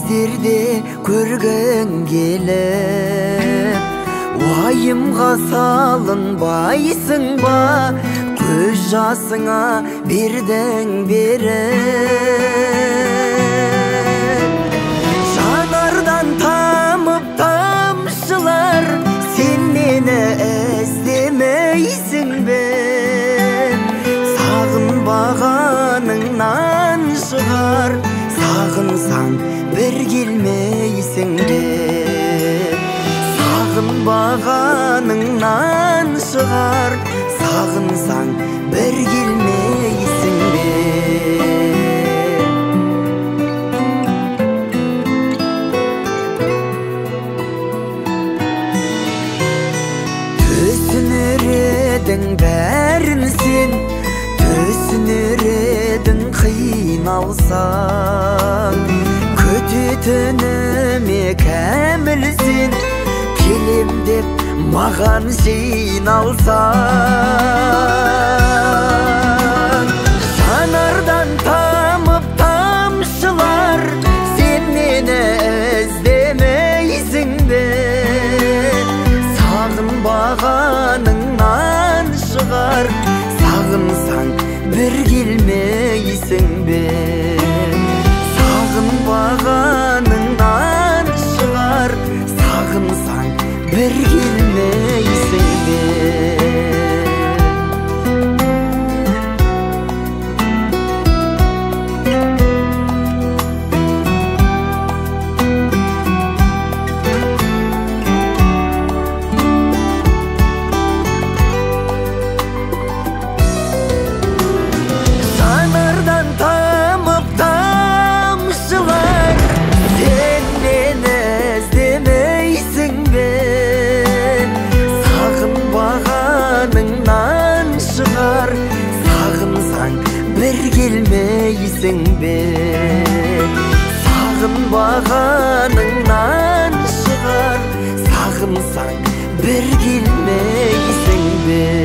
кездерде көргің келіп, уайымға салынбайсың ба, көз жасыңа бердің беріп. Жанардан тамып тамшылар, сен мені іздемейсің бе? Сағынбағаныңнан шығар, сағынсаң бір келмейсің бе? Сағынбағаныңнан шығар, сағынсаң бір келмейсің бе? Түсінер едің бәрін сен, түсінер едің қиналсаң, күтетініме кәміл сен, келем деп маған жиналсаң. Жанардан тамып тамшылар, сен мені іздемейсің бе? Сағынбағаныңнан шығар, сағынсаң бір келмейсің бе? Сағынбағаныңнан шығар, сағынсаң бір келмейсің бе? Жанардан тамып тамшылар, сен мені іздемейсің бе? Сағынбағаныңнан шығар, сағынсаң бір келмейсің бе? Сағынбағаныңнан шығар, сағынсаң бір келмейсің бе?